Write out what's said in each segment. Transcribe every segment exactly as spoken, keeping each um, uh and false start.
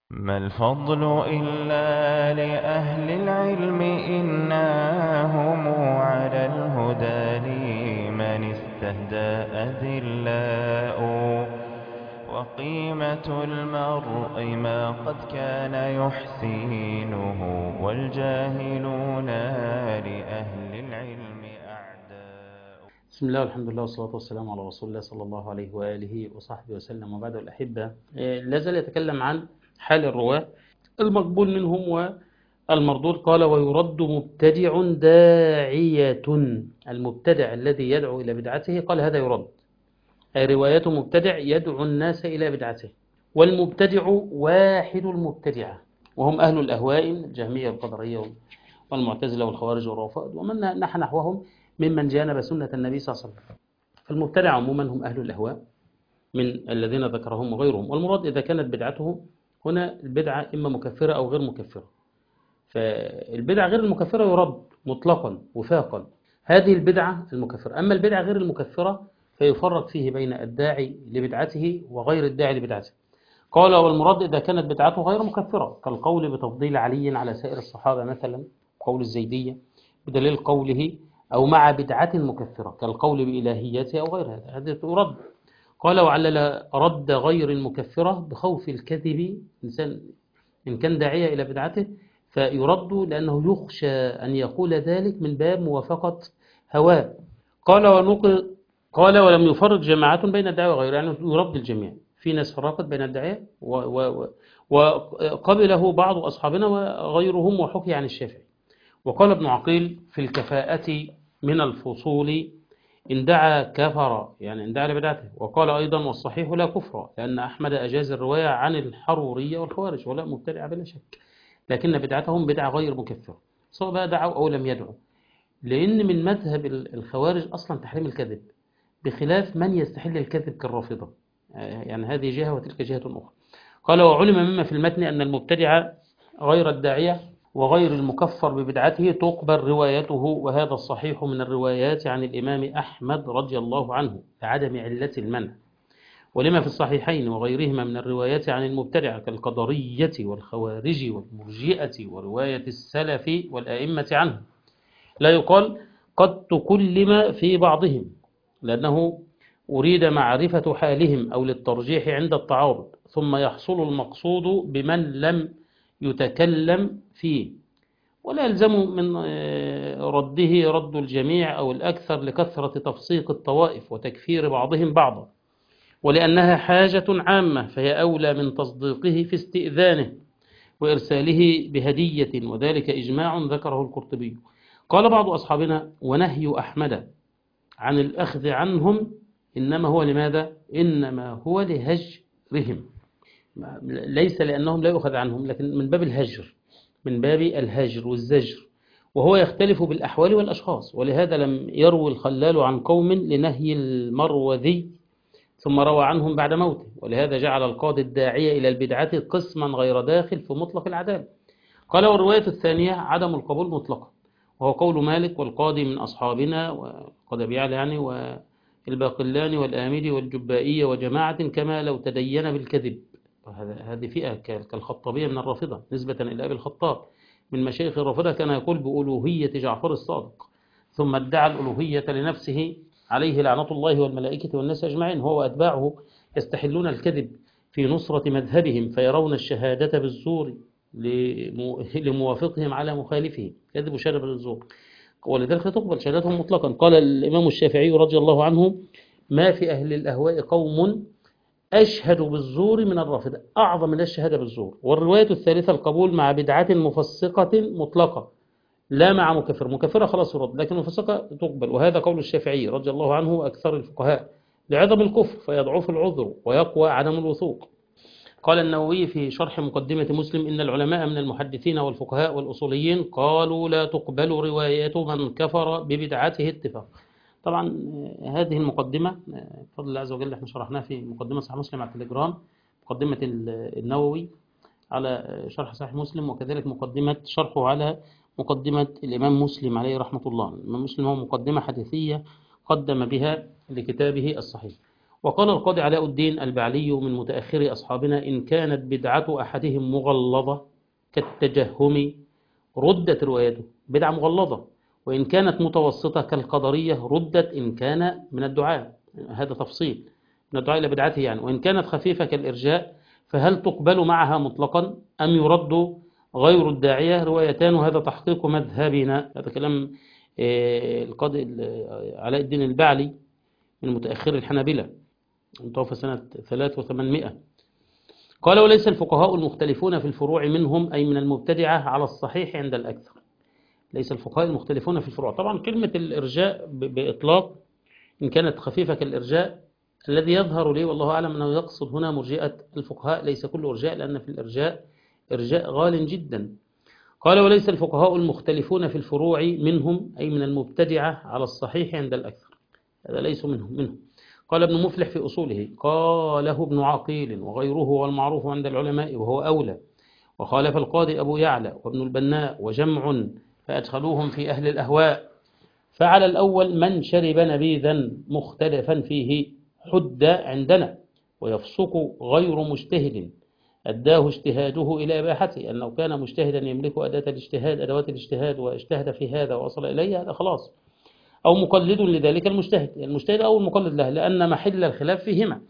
ما الفضل إلا لأهل العلم إنهم على الهدى لمن استهدى أذلاء وقيمة المرء ما قد كان يحسينه والجاهلون لأهل العلم أعداء. بسم الله والحمد لله والصلاة والسلام على رسول الله صلى الله عليه وآله وصحبه وسلم. وبعد الأحبة، لا زال يتكلم عن حال الرواة المقبول منهم والمردود. قال: ويرد مبتدع داعية. المبتدع الذي يدعو إلى بدعته قال هذا يرد، أي رواية مبتدع يدعو الناس إلى بدعته. والمبتدع واحد المبتدعة، وهم أهل الأهواء، الجهمية والقدرية والمعتزلة والخوارج والرافضة ومن نحى نحوهم ممن جانب سنة النبي صلى الله عليه وسلم. فالمبتدع عموما هم أهل الأهواء من الذين ذكرهم وغيرهم. والمراد إذا كانت بدعته هنا البدعة إما مكفرة أو غير مكفرة. فالبدعة غير المكفرة يرد مطلقا وفاقا، هذه البدعة المكفرة. أما البدعة غير المكفرة فيفرق فيه بين الداعي لبدعته وغير الداعي لبدعته. قال: والمراد إذا كانت بدعته غير مكفرة، كالقول بتفضيل علي على سائر الصحابة مثلا، قول الزيدية بدليل قوله، أو مع بدعة مكفرة كالقول بإلهيته أو غيرها، هذا ترد. قال: وعلل رد غير المكفرة بخوف الكذب. إنسان إن كان داعية إلى بدعته فيرد لأنه يخشى أن يقول ذلك من باب موافقة هواه. قال: ونقل قال: ولم يفرق جماعة بين الداعية وغيره، يعني يرد الجميع. في ناس فرقت بين الداعية وقبله بعض أصحابنا وغيرهم، وحكي عن الشافعي. وقال ابن عقيل في الكفاءة من الفصول: إن دعا كفر، يعني إن دعا لبدعته. وقال أيضا: والصحيح لا كفر، لأن أحمد أجاز الرواية عن الحرورية والخوارج ولا مبتدع بلا شك، لكن بدعتهم بدعة غير مكفرة سواء بقى دعوا أو لم يدعوا، لأن من مذهب الخوارج أصلا تحريم الكذب، بخلاف من يستحل الكذب كالرافضة. يعني هذه جهة وتلك جهة أخرى. قال: وعلم مما في المتن أن المبتدع غير الداعية وغير المكفر ببدعته تقبل روايته، وهذا الصحيح من الروايات عن الإمام أحمد رضي الله عنه لعدم علة المنع، ولما في الصحيحين وغيرهما من الروايات عن المبتدع كالقدرية والخوارج والمرجئة ورواية السلف والأئمة عنه. لا يقال قد تكلم في بعضهم، لأنه أريد معرفة حالهم أو للترجيح عند التعارض، ثم يحصل المقصود بمن لم يتكلم فيه، ولا يلزم من رده رد الجميع أو الأكثر لكثرة تفسيق الطوائف وتكفير بعضهم بعضا، ولأنها حاجة عامة فهي أولى من تصديقه في استئذانه وإرساله بهدية، وذلك إجماع ذكره القرطبي. قال بعض أصحابنا: ونهي أحمد عن الأخذ عنهم إنما هو لماذا؟ إنما هو لهجرهم، ليس لأنهم لا يؤخذ عنهم، لكن من باب الهجر، من باب الهجر والزجر، وهو يختلف بالأحوال والأشخاص. ولهذا لم يروي الخلال عن قوم لنهي المروذي ثم روى عنهم بعد موته، ولهذا جعل القاضي الداعية إلى البدعة قسما غير داخل في مطلق العدالة. قال: والرواية الثانية عدم القبول مطلقا، وهو قول مالك والقاضي من أصحابنا وقد بيعل يعني والباقلاني والآمدي والجبائية وجماعة، كما لو تدين بالكذب. هذه فئة كالخطابية من الرافضة نسبة إلى أبي الخطاب من مشايخ الرافضة، كان يقول بألوهية جعفر الصادق، ثم ادعى الألوهية لنفسه عليه لعنة الله والملائكة والناس أجمعين. هو وأتباعه يستحلون الكذب في نصرة مذهبهم، فيرون الشهادة بالزور لموافقهم على مخالفه، كذب شهادة بالزور، ولذلك تقبل شهادتهم مطلقا. قال الإمام الشافعي رضي الله عنه: ما في أهل الأهواء قوم أشهد بالزور من الرافضة، أعظم من الشهادة بالزور. والرواية الثالثة القبول مع بدعة مفسقة مطلقة، لا مع مكفر. مكفرة خلاص يرد، لكن مفسقة تقبل، وهذا قول الشافعي رضي الله عنه وأكثر الفقهاء لعظم الكفر فيضعف العذر ويقوى عدم الوثوق. قال النووي في شرح مقدمة مسلم: إن العلماء من المحدثين والفقهاء والأصوليين قالوا لا تقبل رواية من كفر ببدعته اتفاق. طبعا هذه المقدمة بفضل الله عز وجل احنا شرحناها في مقدمة صحيح مسلم على التليجرام، مقدمة النووي على شرح صحيح مسلم، وكذلك مقدمة شرحه على مقدمة الإمام مسلم عليه رحمة الله. الإمام مسلم هو مقدمة حديثية قدم بها لكتابه الصحيح. وقال القاضي علاء الدين البعلي من متأخر أصحابنا: إن كانت بدعة أحدهم مغلظة كالتجهم ردت روايته، بدعة مغلظة، وإن كانت متوسطة كالقدرية ردت إن كان من الدعاء، هذا تفصيل من الدعاء إلى بدعته يعني. وإن كانت خفيفة كالإرجاء فهل تقبل معها مطلقا أم يرد غير الداعية؟ روايتان، وهذا تحقيق مذهبنا. هذا كلام القاضي علاء الدين البعلي من متأخر الحنابلة، متوفى سنة ثلاثة وثمانمائة. قال: وليس الفقهاء المختلفون في الفروع منهم، أي من المبتدعة، على الصحيح عند الأكثر. ليس الفقهاء المختلفون في الفروع. طبعا كلمة الإرجاء بإطلاق إن كانت خفيفة كالإرجاء، الذي يظهر لي والله أعلم أنه يقصد هنا مرجئة الفقهاء، ليس كل إرجاء، لأن في الإرجاء إرجاء غال جدا. قال: وليس الفقهاء المختلفون في الفروع منهم، أي من المبتدعة، على الصحيح عند الأكثر. هذا ليس منهم منهم. قال ابن مفلح في أصوله: قاله ابن عقيل وغيره والمعروف عند العلماء وهو أولى. وخالف القاضي أبو يعلى وابن البناء وجمع فأدخلوهم في أهل الأهواء. فعلى الأول من شرب نبيذا مختلفا فيه حد عندنا، ويفسق غير مجتهد أداه اجتهاده إلى إباحته، أنه كان مجتهدا يملك أداة الاجتهاد أدوات الاجتهاد واجتهد في هذا ووصل إليه، هذا خلاص. أو مقلد لذلك المجتهد، المجتهد أو المقلد له، لأن محل الخلاف فيهما.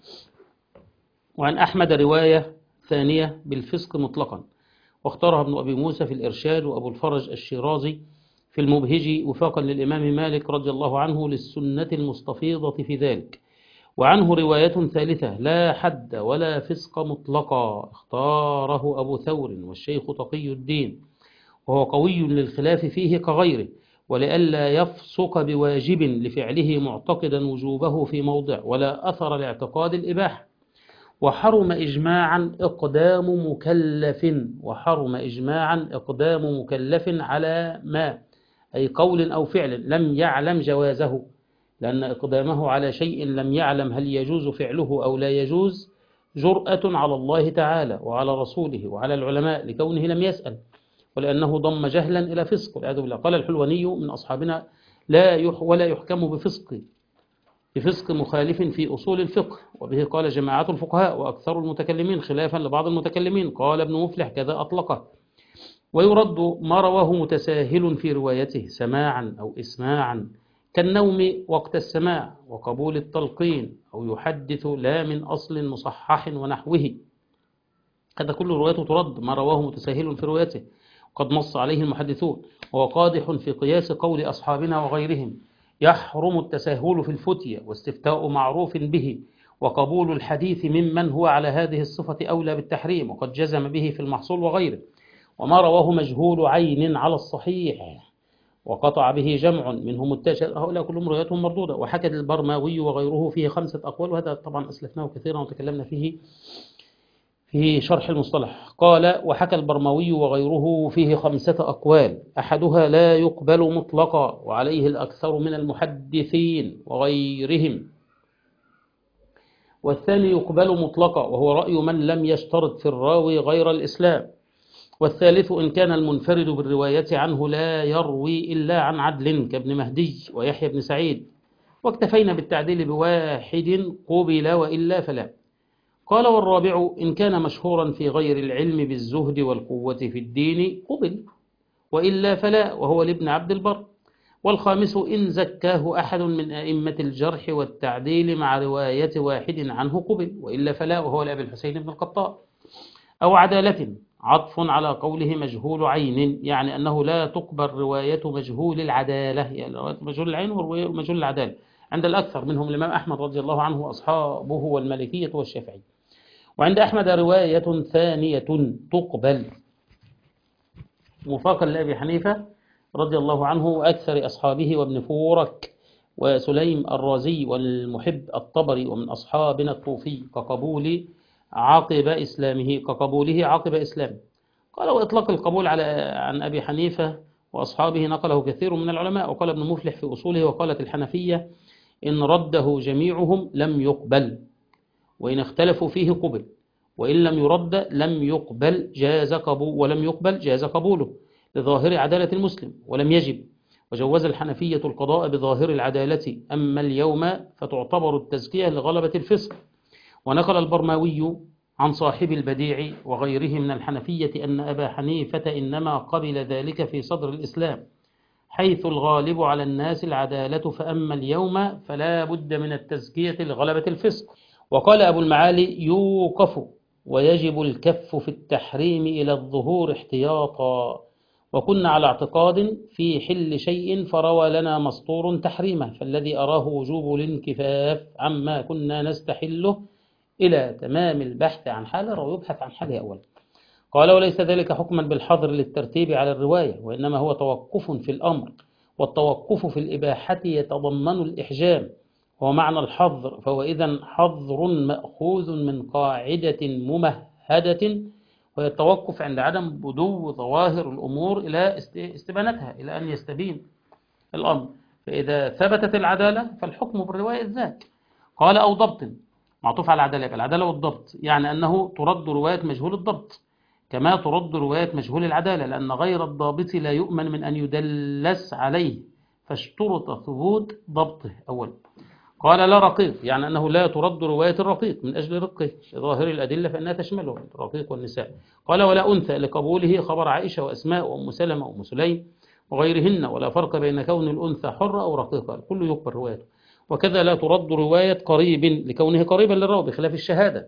وعن أحمد رواية ثانية بالفسق مطلقا، واختارها ابن أبي موسى في الإرشاد وأبو الفرج الشيرازي في المبهج وفاقا للإمام مالك رضي الله عنه للسنة المستفيضة في ذلك. وعنه رواية ثالثة: لا حد ولا فسق مطلقا، اختاره أبو ثور والشيخ تقي الدين، وهو قوي للخلاف فيه كغيره، ولئلا يفسق بواجب لفعله معتقدا وجوبه في موضع ولا أثر لاعتقاد الإباحة. وحرم إجماعا إقدام مكلف وحرم إجماعا إقدام مكلف على ما، أي قول أو فعل، لم يعلم جوازه، لأن إقدامه على شيء لم يعلم هل يجوز فعله أو لا يجوز جرأة على الله تعالى وعلى رسوله وعلى العلماء لكونه لم يسأل، ولأنه ضم جهلا إلى فسق والعياذ بالله. قال الحلواني من أصحابنا: لا يح ولا يحكم بفسق بفسق مخالف في أصول الفقه، وبه قال جماعة الفقهاء وأكثر المتكلمين خلافا لبعض المتكلمين. قال ابن مفلح: كذا أطلقه. ويرد ما رواه متساهل في روايته سماعا أو إسماعا، كالنوم وقت السماع وقبول التلقين، أو يحدث لا من أصل مصحح ونحوه. هذا كل روايته ترد، ما رواه متساهل في روايته قد نص عليه المحدثون، وهو قادح في قياس قول أصحابنا وغيرهم. يحرم التساهل في الفتية واستفتاء معروف به، وقبول الحديث ممن هو على هذه الصفة أولى بالتحريم، وقد جزم به في المحصول وغيره. وما رواه مجهول عين على الصحيح وقطع به جمع منهم التاشر، هؤلاء كلهم رواياتهم مردودة. وحكى البرماوي وغيره فيه خمسة أقوال، وهذا طبعا أسلفناه كثيرا وتكلمنا فيه في شرح المصطلح. قال: وحكى البرماوي وغيره فيه خمسة أقوال، أحدها لا يقبل مطلقا، وعليه الأكثر من المحدثين وغيرهم، والثاني يقبل مطلقا وهو رأي من لم يشترط في الراوي غير الإسلام، والثالث إن كان المنفرد بالرواية عنه لا يروي إلا عن عدل كابن مهدي ويحيى بن سعيد، واكتفينا بالتعديل بواحد قبل وإلا فلا. قال: والرابع إن كان مشهورا في غير العلم بالزهد والقوة في الدين قبل وإلا فلا، وهو لابن عبد البر. والخامس إن زكاه أحد من أئمة الجرح والتعديل مع رواية واحد عنه قبل وإلا فلا، وهو لأبي الحسين بن القطان. أو عدالة، عطف على قوله مجهول عين، يعني أنه لا تقبل رواية مجهول العدالة، يعني رواية مجهول العين ومجهول العدالة عند الأكثر منهم الإمام أحمد رضي الله عنه وأصحابه والمالكية والشافعي. وعند أحمد رواية ثانية تقبل موافقا لأبي حنيفة رضي الله عنه وأكثر أصحابه وابن فورك وسليم الرازي والمحب الطبري ومن أصحابنا الطوفي، كقبول عقب إسلامه كقبوله عقب إسلامه. قال: وإطلاق القبول على عن أبي حنيفة وأصحابه نقله كثير من العلماء. وقال ابن مفلح في أصوله: وقالت الحنفية إن رده جميعهم لم يقبل، وإن اختلفوا فيه قبل، وإن لم يرد لم يقبل جاز قبول ولم يقبل جاز قبوله لظاهر عدالة المسلم ولم يجب. وجوز الحنفية القضاء بظاهر العدالة، أما اليوم فتعتبر التزكية لغلبة الفسق. ونقل البرماوي عن صاحب البديع وغيره من الحنفية أن أبا حنيفة إنما قبل ذلك في صدر الإسلام، حيث الغالب على الناس العدالة، فأما اليوم فلا بد من التزكية لغلبة الفسق. وقال أبو المعالي: يوقف ويجب الكف في التحريم إلى الظهور احتياطا، وكنا على اعتقاد في حل شيء فروى لنا مسطور تحريمه، فالذي أراه وجوب الانكفاف عما كنا نستحله إلى تمام البحث عن حاله، أو يبحث عن حاله أولا. قال: وليس ذلك حكما بالحظر للترتيب على الرواية، وإنما هو توقف في الأمر، والتوقف في الإباحة يتضمن الإحجام، هو معنى الحظر، فهو إذن حظر مأخوذ من قاعدة ممهدة، وهي التوقف عند عدم بدو ظواهر الأمور إلى استبانتها، إلى أن يستبين الأمر، فإذا ثبتت العدالة فالحكم بالرواية ذاك. قال: أو ضبط، معطوف على العدالة، العدالة والضبط، يعني أنه ترد رواية مجهول الضبط كما ترد رواية مجهول العدالة، لأن غير الضابط لا يؤمن من أن يدلس عليه، فاشترط ثبوت ضبطه أولا. قال: لا رقيق، يعني أنه لا ترد رواية الرقيق من أجل رقه ظاهر الأدلة فإنها تشمله الرقيق والنساء. قال: ولا أنثى لقبوله خبر عائشة وأسماء وأم سلمة وأم سليم وغيرهن، ولا فرق بين كون الأنثى حرة أو رقيقة، كل يقبل روايته. وكذا لا ترد رواية قريب لكونه قريبا للراوي بخلاف الشهادة،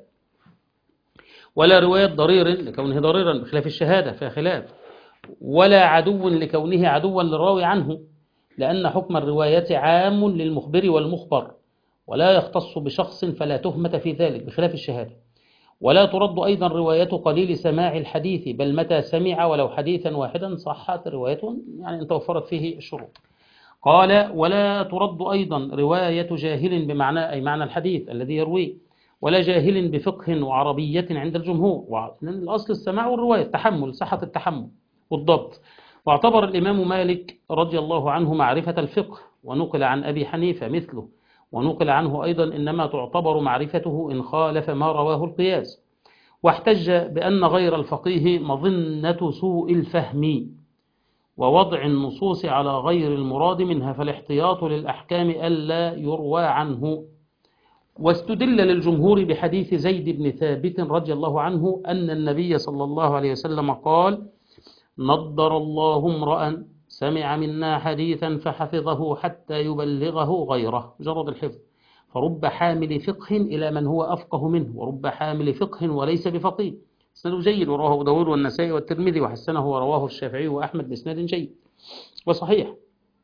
ولا رواية ضرير لكونه ضريرا بخلاف الشهادة فيها خلاف، ولا عدو لكونه عدوا للراوي عنه، لأن حكم الرواية عام للمخبر والمخبر، ولا يختص بشخص فلا تهمة في ذلك بخلاف الشهادة. ولا ترد أيضا رواية قليل سماع الحديث، بل متى سمع ولو حديثا واحدا صحت روايته، يعني ان توفرت فيه الشروط. قال: ولا ترد أيضا رواية جاهل بمعنى أي معنى الحديث الذي يرويه، ولا جاهل بفقه وعربية عند الجمهور، لأن الأصل السماع والرواية، التحمل، صحة التحمل والضبط. واعتبر الإمام مالك رضي الله عنه معرفة الفقه، ونقل عن أبي حنيفة مثله، ونقل عنه أيضا إنما تعتبر معرفته إن خالف ما رواه القياس. واحتج بأن غير الفقيه مظنة سوء الفهم ووضع النصوص على غير المراد منها، فالاحتياط للأحكام ألا يروى عنه. واستدل للجمهور بحديث زيد بن ثابت رضي الله عنه أن النبي صلى الله عليه وسلم قال: نضر الله امرأ سمع منا حديثا فحفظه حتى يبلغه غيره، جرد الحفظ، فرب حامل فقه إلى من هو أفقه منه، ورب حامل فقه وليس بفقيه. إسناده جيد، ورواه أبو داود والنسائي والترمذي وحسنه، ورواه الشافعي وأحمد بإسناد جيد وصحيح.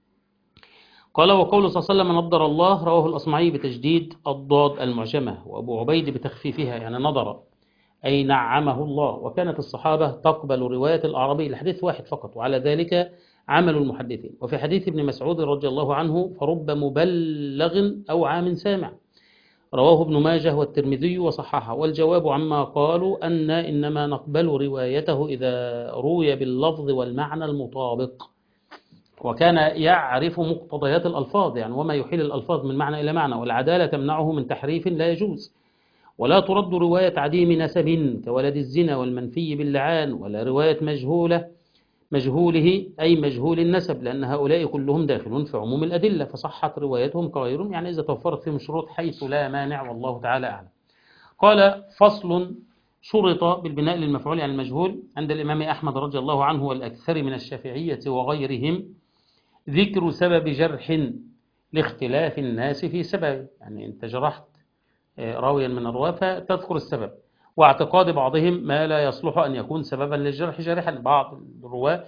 قال: وقول صلى الله عليه وسلم نضر الله رواه الأصمعي بتجديد الضاد المعجمة، وأبو عبيد بتخفيفها، يعني نضر أي نعمه الله. وكانت الصحابة تقبل رواية الأعرابي الحديث واحد فقط، وعلى ذلك عمل المحدثين. وفي حديث ابن مسعود رضي الله عنه: فرب مبلغ أو عام سامع، رواه ابن ماجه والترمذي وصححه. والجواب عما قالوا أن إنما نقبل روايته إذا روي باللفظ والمعنى المطابق، وكان يعرف مقتضيات الألفاظ، يعني وما يحيل الألفاظ من معنى إلى معنى، والعدالة تمنعه من تحريف لا يجوز. ولا ترد رواية عديم نسب كولد الزنا والمنفي باللعان، ولا رواية مجهولة مجهوله أي مجهول النسب، لأن هؤلاء كلهم داخلون في عموم الأدلة، فصحت روايتهم كغيرهم، يعني إذا توفرت فيهم شروط حيث لا مانع، والله تعالى أعلم. قال: فصل: شرط بالبناء للمفعول عن المجهول عند الإمام أحمد رضي الله عنه والأكثر من الشافعية وغيرهم ذكر سبب جرح لاختلاف الناس في سبب، يعني أنت جرحت راويا من الرواة فتذكر السبب، واعتقاد بعضهم ما لا يصلح أن يكون سببا للجرح جارحا. بعض الرواة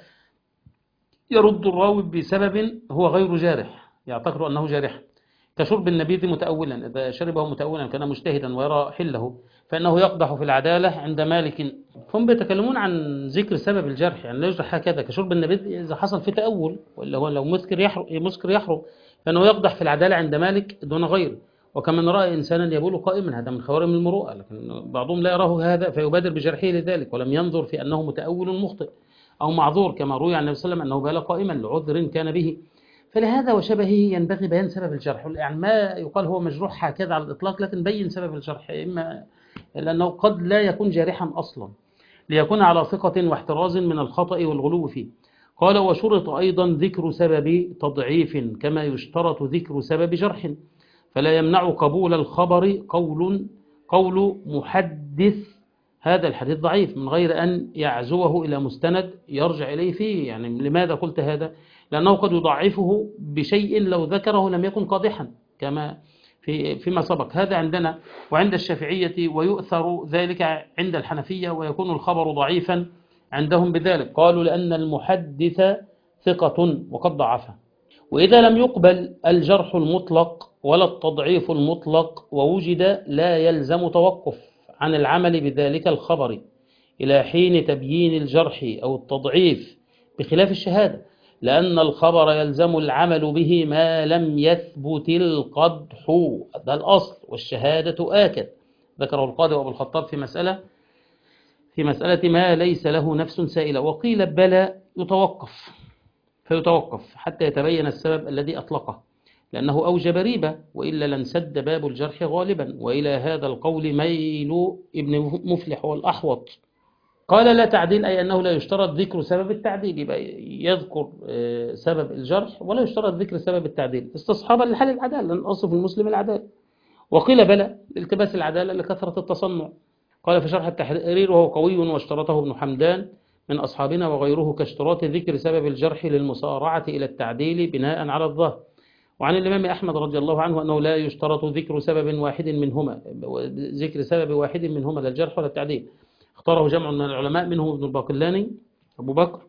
يرد الراوي بسبب هو غير جارح، يعتقد أنه جارح، كشرب النبيذ متأولا، إذا شربه متأولا كان مجتهدا ويرى حله فإنه يقدح في العدالة عند مالك. هم بيتكلمون عن ذكر سبب الجرح، يعني لا يجرح هكذا كشرب النبيذ إذا حصل في تأول، ولا هو لو مسكر يحرم مسكر يحرم فإنه يقدح في العدالة عند مالك دون غيره. وكمن رأى إنسانا يبول قائما، هذا من خوارم المروءة، لكن بعضهم لا يراه هذا فيبادر بجرحه لذلك، ولم ينظر في أنه متأول مخطئ أو معذور، كما روي عن النبي صلى الله عليه وسلم أنه بال قائما لعذر كان به. فلهذا وشبهه ينبغي بيان سبب الجرح، يعني ما يقال هو مجروح هكذا على الإطلاق، لكن بين سبب الجرح، إما لأنه قد لا يكون جارحا أصلا ليكون على ثقة واحتراز من الخطأ والغلو فيه. قال وشرط أيضا ذكر سبب تضعيف كما يشترط ذكر سبب جرح، فلا يمنع قبول الخبر قول قول محدث هذا الحديث ضعيف من غير أن يعزوه إلى مستند يرجع إليه فيه. يعني لماذا قلت هذا؟ لأنه قد يضعفه بشيء لو ذكره لم يكن قادحا كما في فيما سبق. هذا عندنا وعند الشافعية، ويؤثر ذلك عند الحنفية، ويكون الخبر ضعيفا عندهم بذلك. قالوا لأن المحدث ثقة وقد ضعفه. وإذا لم يقبل الجرح المطلق ولا التضعيف المطلق ووجد، لا يلزم توقف عن العمل بذلك الخبر إلى حين تبيين الجرح أو التضعيف، بخلاف الشهادة، لأن الخبر يلزم العمل به ما لم يثبت القدح، هذا الأصل، والشهادة آكد. ذكره القاضي أبو الخطاب في مسألة في مسألة ما ليس له نفس سائلة. وقيل بلى يتوقف، فيتوقف حتى يتبين السبب الذي أطلقه، لأنه أوجب ريبة، وإلا لانسد باب الجرح غالبا. وإلى هذا القول ميل ابن مفلح والأحوط. قال لا تعديل، أي أنه لا يشترط ذكر سبب التعديل، يبقى يذكر سبب الجرح ولا يشترط ذكر سبب التعديل استصحابا لحال العدالة، لأن أصل في المسلم العدالة. وقيل بلى التباس العدالة لكثرة التصنع. قال في شرح التحرير وهو قوي واشترطه ابن حمدان من أصحابنا وغيره، كاشتراط ذكر سبب الجرح للمسارعة إلى التعديل بناء على الظاهر. وعن الإمام أحمد رضي الله عنه أنه لا يشترط ذكر سبب واحد منهما ذكر سبب واحد منهما لا الجرح ولا التعديل. اختاره جمع من العلماء منهم ابن الباقلاني أبو بكر.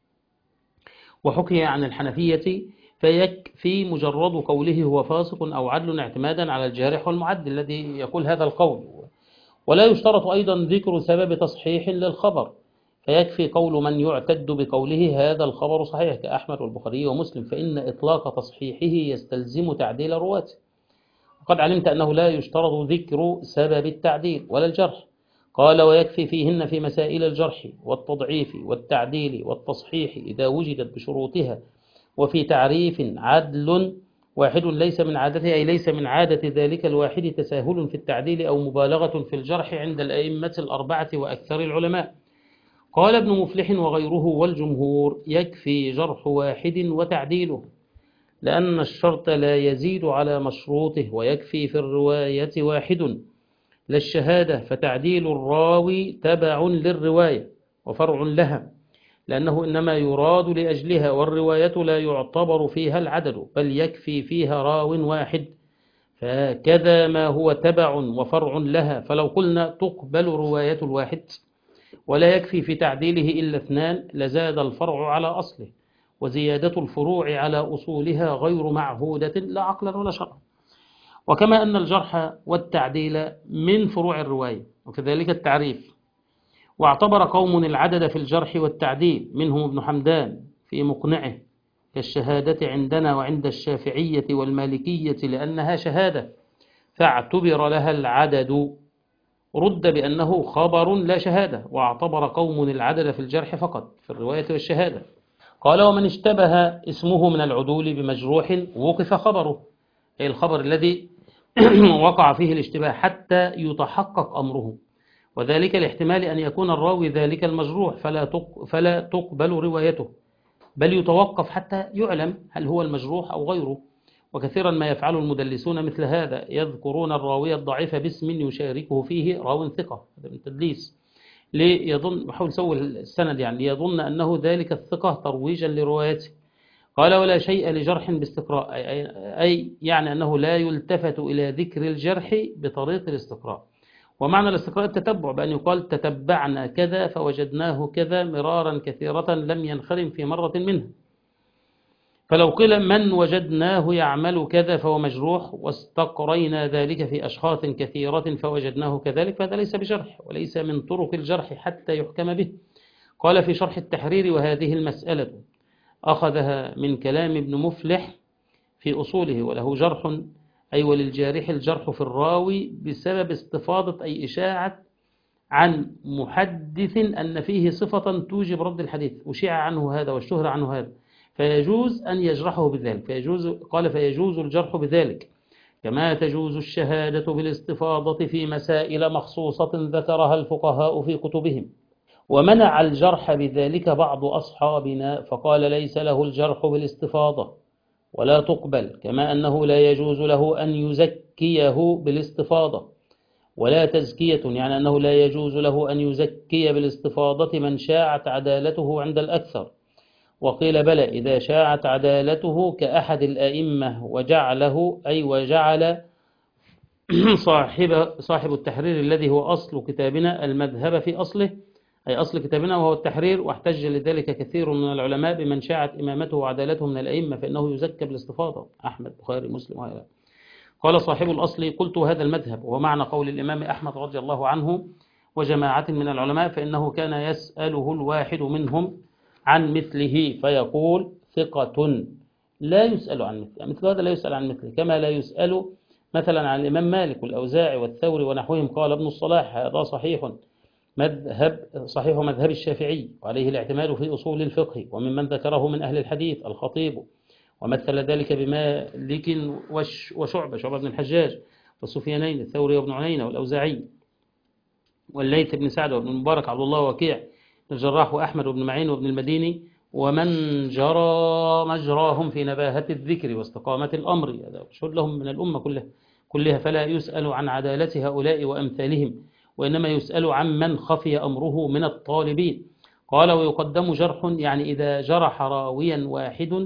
وحكي عن الحنفية فيكفي مجرد قوله هو فاسق أو عدل اعتمادا على الجارح والمعدل الذي يقول هذا القول. ولا يشترط أيضا ذكر سبب تصحيح للخبر، فيكفي قول من يعتد بقوله هذا الخبر صحيح كأحمد والبخاري ومسلم، فإن إطلاق تصحيحه يستلزم تعديل رواته. وقد علمت أنه لا يشترط ذكر سبب التعديل ولا الجرح. قال ويكفي فيهن في مسائل الجرح والتضعيف والتعديل والتصحيح إذا وجدت بشروطها، وفي تعريف عدل واحد ليس من عادته، أي ليس من عادة ذلك الواحد تساهل في التعديل أو مبالغة في الجرح عند الأئمة الأربعة وأكثر العلماء. قال ابن مفلح وغيره والجمهور يكفي جرح واحد وتعديله، لأن الشرط لا يزيد على مشروطه، ويكفي في الرواية واحد لا الشهادة، فتعديل الراوي تبع للرواية وفرع لها، لأنه إنما يراد لأجلها، والرواية لا يعتبر فيها العدد، بل يكفي فيها راو واحد. فكذا ما هو تبع وفرع لها، فلو قلنا تقبل رواية الواحد ولا يكفي في تعديله إلا اثنان لزاد الفرع على أصله، وزيادة الفروع على أصولها غير معهودة لا عقلا ولا شرعا. وكما أن الجرح والتعديل من فروع الرواية، وكذلك التعريف. واعتبر قوم العدد في الجرح والتعديل منهم ابن حمدان في مقنعه كالشهادة عندنا وعند الشافعية والمالكية لأنها شهادة، فاعتبر لها العدد، رد بأنه خبر لا شهادة. واعتبر قوم العدد في الجرح فقط في الرواية والشهادة. قال ومن اشتبه اسمه من العدول بمجروح وقف خبره، أي الخبر الذي وقع فيه الاشتباه حتى يتحقق أمره، وذلك لاحتمال أن يكون الراوي ذلك المجروح فلا فلا تقبل روايته، بل يتوقف حتى يعلم هل هو المجروح أو غيره. وكثيرا ما يفعل المدلسون مثل هذا، يذكرون الراوي الضعيف باسم يشاركه فيه راو ثقة، هذا من التدليس، ليظن بحاول يسوي السند يعني ليظن أنه ذلك الثقة ترويجا لروايته. قال ولا شيء لجرح باستقراء، أي يعني أنه لا يلتفت إلى ذكر الجرح بطريق الاستقراء. ومعنى الاستقراء التتبع، بأن يقال تتبعنا كذا فوجدناه كذا مرارا كثيرة لم ينخرم في مرة منه. فلو قيل من وجدناه يعمل كذا فهو مجروح، واستقرينا ذلك في أشخاص كثيرة فوجدناه كذلك، فهذا ليس بجرح وليس من طرق الجرح حتى يحكم به. قال في شرح التحرير وهذه المسألة أخذها من كلام ابن مفلح في أصوله، وله جرح أي وللجارح الجرح في الراوي بسبب استفاضة أي إشاعة عن محدث أن فيه صفة توجب رد الحديث، وشيع عنه هذا والشهر عنه هذا، فيجوز أن يجرحه بذلك. فيجوز قال فيجوز الجرح بذلك، كما تجوز الشهادة بالاستفاضة في مسائل مخصوصة ذكرها الفقهاء في كتبهم. ومنع الجرح بذلك بعض أصحابنا فقال ليس له الجرح بالاستفاضة ولا تقبل، كما أنه لا يجوز له أن يزكيه بالاستفاضة ولا تزكية، يعني أنه لا يجوز له أن يزكي بالاستفاضة من شاعت عدالته عند الأكثر. وقيل بلى إذا شاعت عدالته كأحد الأئمة وجعله أي وجعل صاحب صاحب التحرير الذي هو أصل كتابنا المذهب في أصله، أي أصل كتابنا وهو التحرير، واحتج لذلك كثير من العلماء بمن شاعت إمامته وعدالته من الأئمة فإنه يزكى بالاستفاضة، أحمد بخاري مسلم وغيره. قال صاحب الأصل قلت هذا المذهب ومعنى قول الإمام أحمد رضي الله عنه وجماعة من العلماء فإنه كان يسأله الواحد منهم عن مثله فيقول ثقة، لا يسأل عن مثله، مثل هذا لا يسأل عن مثله، كما لا يسأل مثلا عن الإمام مالك والأوزاعي والثوري ونحوهم. قال ابن الصلاح هذا صحيح مذهب صحيح مذهب الشافعي وعليه الاعتماد في أصول الفقه، وممن ذكره من أهل الحديث الخطيب، ومثل ذلك بمالك وشعبة شعبة بن الحجاج والسفيانين الثوري وابن عيينة والأوزاعي والليث بن سعد وابن المبارك عبد الله وكيع الجراح وأحمد بن معين وابن المديني ومن جرى مجراهم في نباهة الذكر واستقامة الأمر، هذا شهد لهم من الأمة كلها كلها فلا يسأل عن عدالة هؤلاء وأمثالهم، وإنما يسأل عن من خفي أمره من الطالبين. قال ويقدم جرح، يعني إذا جرح راويا واحد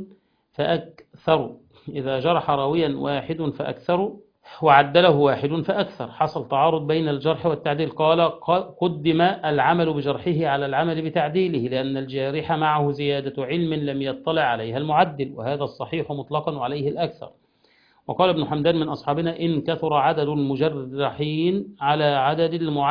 فأكثر، إذا جرح راويا واحد فأكثر وعدله واحد فأكثر حصل تعارض بين الجرح والتعديل. قال قدم العمل بجرحه على العمل بتعديله لأن الجارح معه زيادة علم لم يطلع عليها المعدل، وهذا الصحيح مطلقا وعليه الأكثر. وقال ابن حمدان من أصحابنا إن كثر عدد المجرحين على عدد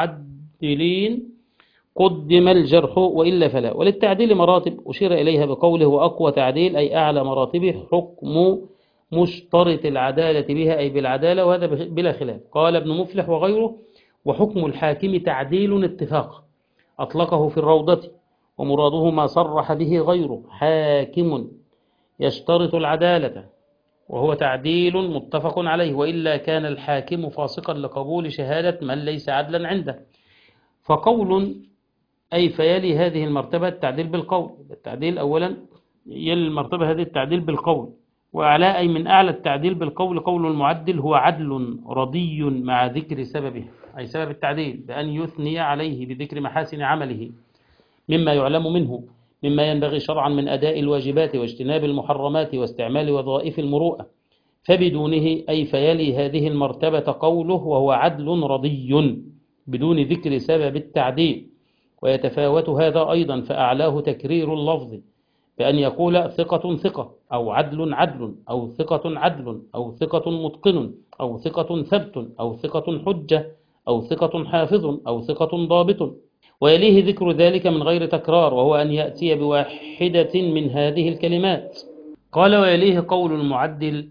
المعدلين قدم الجرح وإلا فلا. وللتعديل مراتب أشير إليها بقوله وأقوى تعديل أي أعلى مراتبه حكم مشترط العدالة بها أي بالعدالة، وهذا بلا خلاف. قال ابن مفلح وغيره وحكم الحاكم تعديل اتفاق أطلقه في الروضة، ومراده ما صرح به غيره حاكم يشترط العدالة وهو تعديل متفق عليه، وإلا كان الحاكم فاسقا لقبول شهادة من ليس عدلا عنده. فقول أي فيلي هذه المرتبة التعديل بالقول، التعديل أولا يلي المرتبة هذه التعديل بالقول، وأعلى أي من أعلى التعديل بالقول قول المعدل هو عدل رضي مع ذكر سببه أي سبب التعديل بأن يثني عليه بذكر محاسن عمله مما يعلم منه مما ينبغي شرعا من أداء الواجبات واجتناب المحرمات واستعمال وظائف المروءة، فبدونه أي فيلي هذه المرتبة قوله وهو عدل رضي بدون ذكر سبب التعديل. ويتفاوت هذا أيضا فأعلاه تكرير اللفظ بأن يقول ثقة ثقة أو عدل عدل أو ثقة عدل أو ثقة متقن أو ثقة ثبت أو ثقة حجة أو ثقة حافظ أو ثقة ضابط، ويليه ذكر ذلك من غير تكرار وهو أن يأتي بواحدة من هذه الكلمات. قال ويليه قول المعدل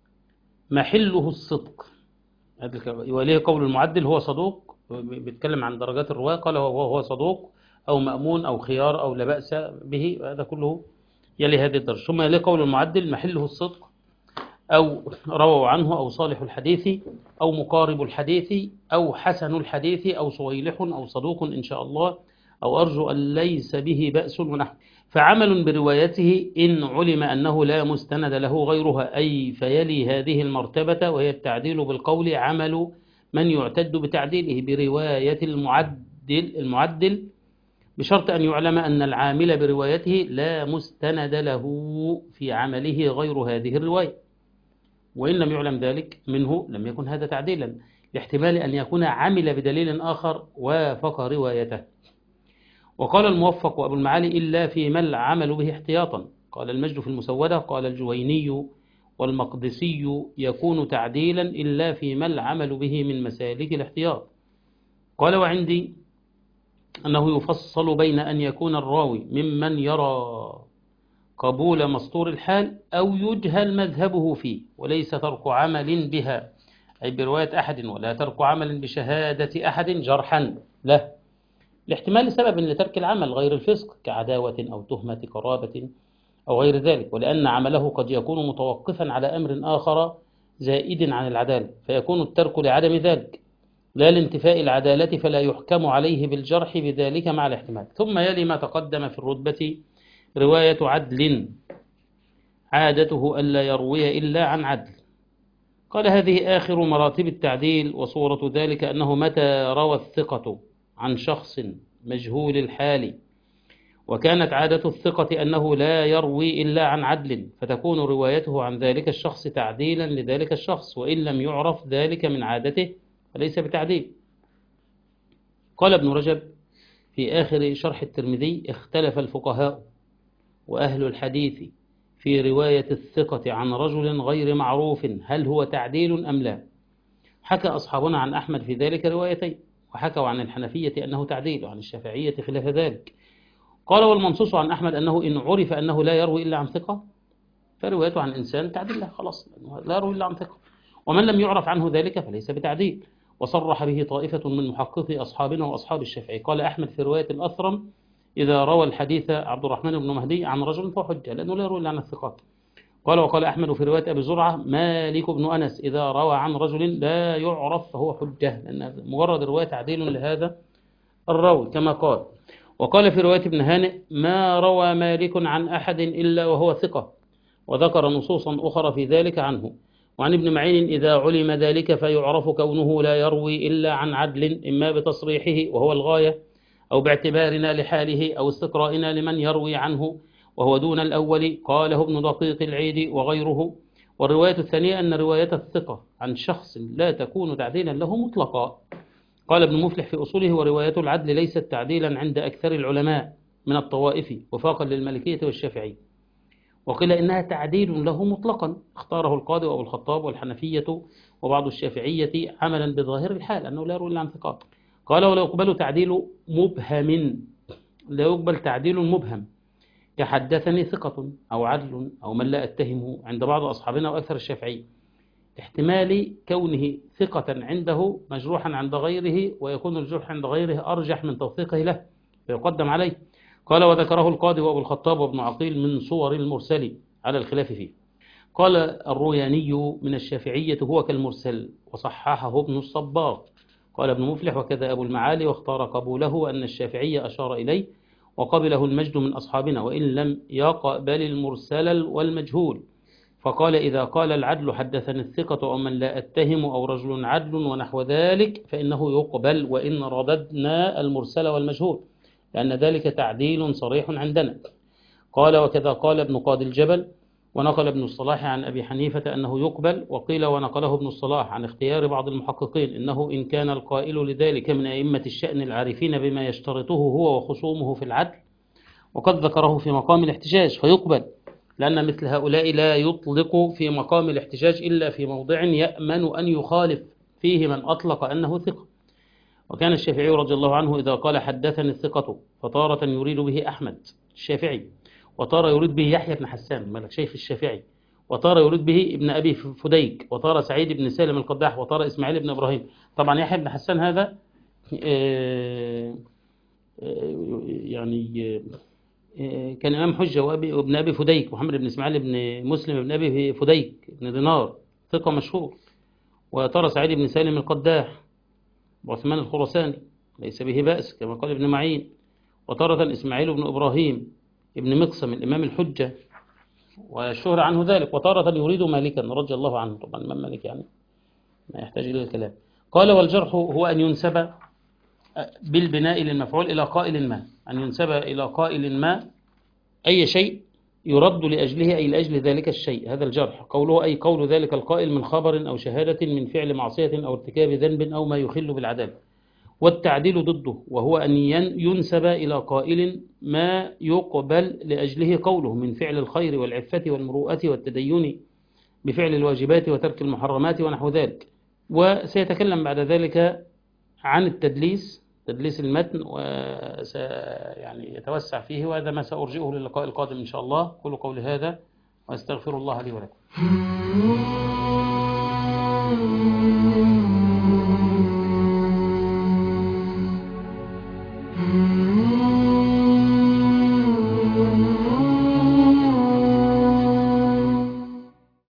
محله الصدق، ويليه قول المعدل هو صدوق، بيتكلم عن درجات الرواة، قال هو هو صدوق أو مأمون أو خيار أو لا بأس به، هذا كله يلي هذه الدرجة. ثم يلي قول المعدل محله الصدق أو رووا عنه أو صالح الحديث أو مقارب الحديث أو حسن الحديث أو صويلح أو صدوق إن شاء الله أو أرجو أن ليس به بأس ونحو. فعمل بروايته إن علم أنه لا مستند له غيرها أي فيلي هذه المرتبة وهي التعديل بالقول عمل من يعتد بتعديله برواية المعدل المعدل بشرط أن يعلم أن العامل بروايته لا مستند له في عمله غير هذه الرواية، وإن لم يعلم ذلك منه لم يكن هذا تعديلا لاحتمال أن يكون عمل بدليل آخر وافق روايته. وقال الموفق وأبو المعالي إلا فيما العمل به احتياطا. قال المجد في المسودة قال الجويني والمقدسي يكون تعديلا إلا فيما العمل به من مسالك الاحتياط. قال وعندي أنه يفصل بين أن يكون الراوي ممن يرى قبول مسطور الحال أو يجهل مذهبه فيه وليس ترك عمل بها أي برواية أحد ولا ترك عمل بشهادة أحد جرحا له لاحتمال سبب لترك العمل غير الفسق كعداوة أو تهمة قرابة أو غير ذلك، ولأن عمله قد يكون متوقفا على أمر آخر زائد عن العدالة فيكون الترك لعدم ذلك، لا لانتفاء العدالة فلا يحكم عليه بالجرح بذلك مع الاحتمال. ثم يلي ما تقدم في الرتبة رواية عدل عادته ألا يروي إلا عن عدل. قال هذه آخر مراتب التعديل، وصورة ذلك أنه متى روى الثقة عن شخص مجهول الحال وكانت عادة الثقة أنه لا يروي إلا عن عدل، فتكون روايته عن ذلك الشخص تعديلا لذلك الشخص، وإن لم يعرف ذلك من عادته فليس بتعديل. قال ابن رجب في آخر شرح الترمذي: اختلف الفقهاء وأهل الحديث في رواية الثقة عن رجل غير معروف هل هو تعديل أم لا. حكى أصحابنا عن أحمد في ذلك روايتين، وحكوا عن الحنفية أنه تعديل، وعن الشافعية خلاف ذلك. قال والمنصوص عن أحمد أنه إن عرف أنه لا يروي إلا عن ثقة فروايته عن إنسان تعديل له، خلاص لا يروي إلا عن ثقة. ومن لم يعرف عنه ذلك فليس بتعديل، وصرح به طائفة من محققي أصحابنا وأصحاب الشافعي. قال أحمد في رواية الأثرم: إذا روى الحديث عبد الرحمن بن مهدي عن رجل فهو حجة، لأنه لا يروي إلا عن الثقات. قال وقال أحمد في رواية أبي زرعة: مالك بن أنس إذا روى عن رجل لا يعرف فهو حجة، لأن مجرد رواية تعديل لهذا الراوي كما قال. وقال في رواية ابن هانئ: ما روى مالك عن أحد إلا وهو ثقة، وذكر نصوصا أخرى في ذلك عنه. وعن ابن معين: إذا علم ذلك فيعرف كونه لا يروي إلا عن عدل، إما بتصريحه وهو الغاية، أو باعتبارنا لحاله، أو استقرائنا لمن يروي عنه وهو دون الأول. قاله ابن دقيق العيد وغيره. والرواية الثانية أن رواية الثقة عن شخص لا تكون تعديلا له مطلقا. قال ابن مفلح في أصوله: ورواية العدل ليست تعديلا عند أكثر العلماء من الطوائف وفاقا للمالكية والشافعي. وقيل إنها تعديل له مطلقا، اختاره القاضي وأبو الخطاب والحنفية وبعض الشافعية عملا بظاهر الحال أنه لا يروي إلا عن ثقات. قال ولا يقبل تعديل مبهم، لا يقبل تعديل مبهم كحدثني ثقة أو عدل أو من لا أتهمه عند بعض أصحابنا وأكثر الشافعي، احتمال كونه ثقة عنده مجروحا عند غيره، ويكون الجرح عند غيره أرجح من توثيقه له فيقدم عليه. قال وذكره القاضي وأبو الخطاب وابن عقيل من صور المرسل على الخلاف فيه. قال الروياني من الشافعية: هو كالمرسل، وصححه ابن الصباغ. قال ابن مفلح: وكذا أبو المعالي، واختار قبوله وأن الشافعي أشار إليه وقبله المجد من أصحابنا، وإن لم يقبل المرسل والمجهول. فقال: إذا قال العدل حدثني الثقة أو من لا أتهم أو رجل عدل ونحو ذلك فإنه يقبل، وإن رددنا المرسل والمجهول، لأن ذلك تعديل صريح عندنا. قال وكذا قال ابن قاضي الجبل. ونقل ابن الصلاح عن أبي حنيفة أنه يقبل. وقيل ونقله ابن الصلاح عن اختيار بعض المحققين إنه إن كان القائل لذلك من أئمة الشأن العارفين بما يشترطه هو وخصومه في العدل، وقد ذكره في مقام الاحتجاج فيقبل، لأن مثل هؤلاء لا يطلق في مقام الاحتجاج إلا في موضع يأمن أن يخالف فيه من أطلق أنه ثقة. وكان الشافعي رضي الله عنه إذا قال حدثني الثقة فتارة يريد به أحمد الشافعي، وتارة يريد به يحيى بن حسان ملك شيخ الشافعي، وتارة يريد به ابن أبي فديك، وتارة سعيد بن سالم القداح، وتارة إسماعيل بن إبراهيم. طبعا يحيى بن حسان هذا يعني كان إمام حجة، وابن أبي فديك محمد بن إسماعيل بن مسلم بن أبي فديك بن دينار ثقة مشهور. وتارة سعيد بن سالم القداح وعثمان الخرساني ليس به بأس كما قال ابن معين. وتارة إسماعيل بن إبراهيم ابن مقسم الإمام الحجة والشهر عنه ذلك. وتارة يريد مالكا رضي الله عنه، طبعا الإمام مالك يعني ما يحتاج إلى الكلام. قال والجرح هو أن ينسب بالبناء للمفعول إلى قائل ما، أن ينسب إلى قائل ما أي شيء يرد لأجله أي لأجل ذلك الشيء، هذا الجرح. قوله أي قول ذلك القائل من خبر أو شهادة من فعل معصية أو ارتكاب ذنب أو ما يخل بالعدالة. والتعديل ضده وهو أن ينسب إلى قائل ما يقبل لأجله قوله من فعل الخير والعفة والمروءة والتدين بفعل الواجبات وترك المحرمات ونحو ذلك. وسيتكلم بعد ذلك عن التدليس، تدليس المتن، وس يعني يتوسع فيه، وهذا ما سأرجئه للقاء القادم إن شاء الله. قولوا قولي هذا وأستغفر الله لي ولكم.